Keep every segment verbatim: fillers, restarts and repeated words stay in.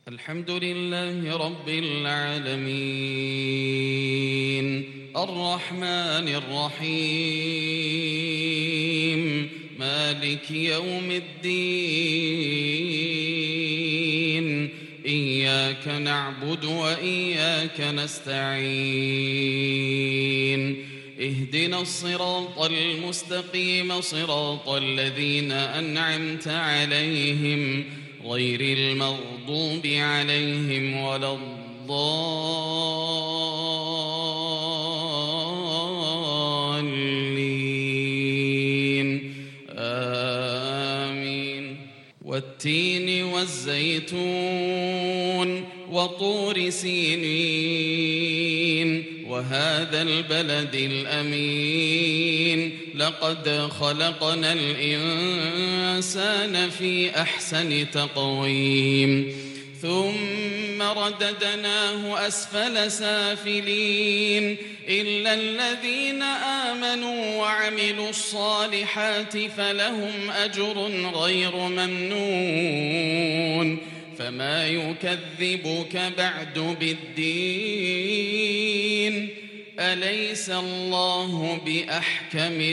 الحمد لله رب العالمين الرحمن الرحيم مالك يوم الدين إياك نعبد وإياك نستعين اهدنا الصراط المستقيم صراط الذين أنعمت عليهم غير المغضوب عليهم ولا الضالين آمين. والتين والزيتون وطور سينين وهذا البلد الأمين لقد خلقنا الإنسان في أحسن تقويم ثم رددناه أسفل سافلين إلا الذين آمنوا وعملوا الصالحات فلهم أجر غير ممنون فما يكذبك بعد بالدين أليس الله بأحكم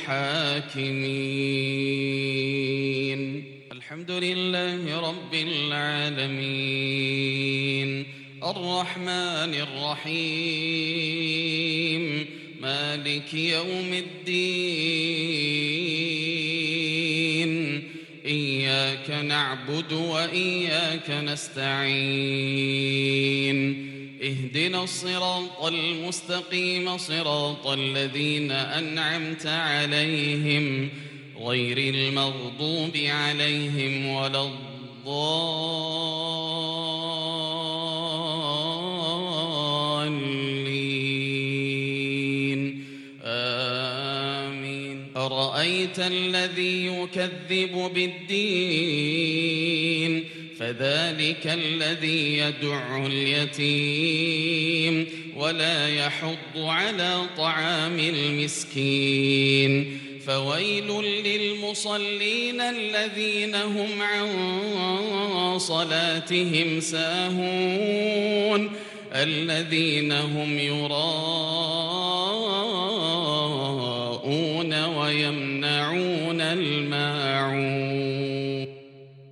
الحاكمين. الحمد لله رب العالمين الرحمن الرحيم مالك يوم الدين إياك نعبد وإياك نستعين اهدنا الصراط المستقيم صراط الذين أنعمت عليهم غير المغضوب عليهم ولا الضالين آمين. أرأيت الذي يكذب بالدين فذلك الذي يدع اليتيم ولا يحض على طعام المسكين فويل للمصلين الذين هم عن صلاتهم ساهون الذين هم يراءون